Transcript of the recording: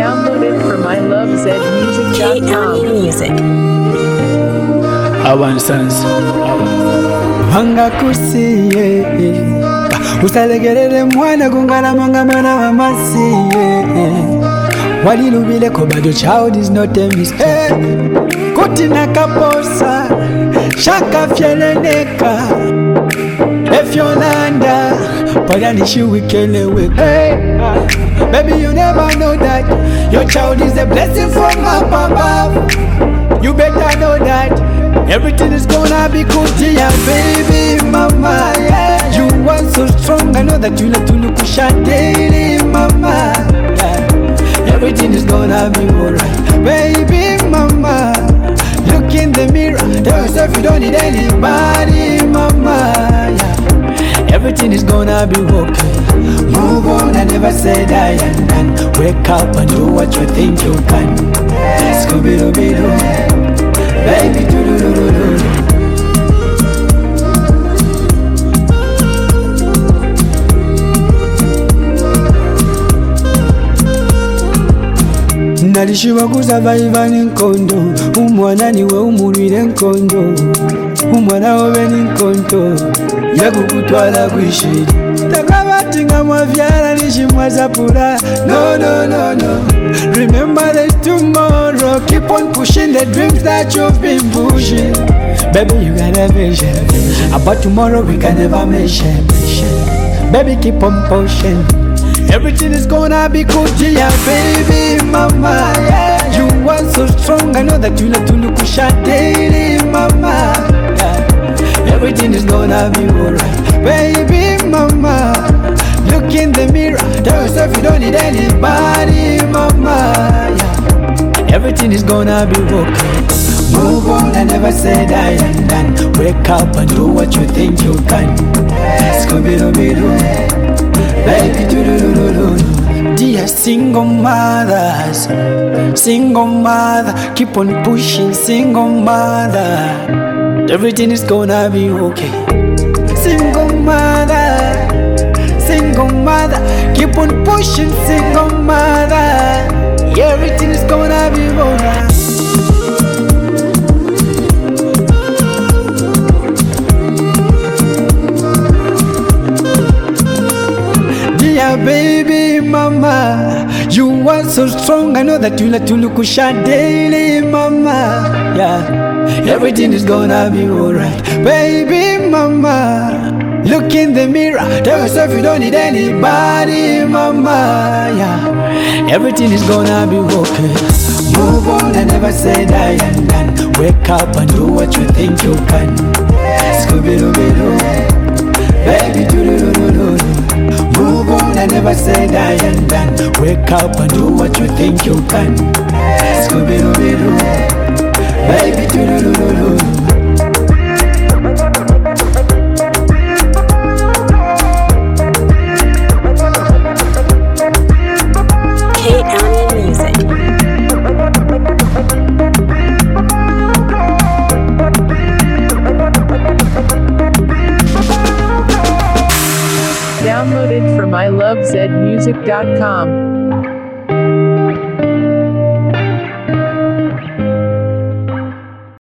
Downloaded from ilovezmusic.com. Music. Abansans Vangakusiye usalegerere mwana kungalamanga mwana wa masiye walilubile ko bado child is not a mistake kuti nakaposa shaka fyeleneka efyolanda payalishiwikelewe baby you never know that your child is a blessing from up above. You better know that everything is gonna be good, dear baby mama, yeah. You are so strong, I know that you like to look daily, mama, yeah. Everything is gonna be alright, baby mama. Look in the mirror, tell yourself you don't need anybody, mama, yeah. Everything is gonna be okay. Move on, I never said I am done. Wake up and do what you think you can. Scooby-Doo, baby, do-do-do-do-do. Nalishiba kuzavaiva n'enkondo umwana niwe umulwire enkondo umwana wobe n'enkondo yakukutwala kwishiri takabati nga mwavyala nishimwazapula no. Remember there's tomorrow, keep on pushing the dreams that you've been pushing. Baby you gotta vision about tomorrow we can never mention. Baby keep on pushing, everything is gonna be good, dear baby mama, yeah. You are so strong, I know that you like to look daily, mama, yeah. Everything is gonna be alright, baby mama. Look in the mirror, tell yourself you don't need anybody, mama, yeah. Everything is gonna be okay. Move on, I never said I am done. Wake up and do what you think you can. Scooby-Doo, baby, do-do-do-do-do. Dear single mothers, single mother, keep on pushing, single mother. Everything is gonna be okay. Single mother, keep on pushing, single mother. Everything is gonna be alright. Dear baby mama, you are so strong, I know that you like to look daily, mama, yeah. Everything is gonna be alright, baby mama. Look in the mirror, tell yourself you don't need anybody, mama, yeah. Everything is gonna be okay. Move on, I never said I am done. Wake up and do what you think you can. Scooby-Doo, baby, do-do-do-do-do. Move on, I never said I am done. Wake up and do what you think you can. Scooby-Doo, baby, do-do-do-do-do. Downloaded from ilovezmusic.com.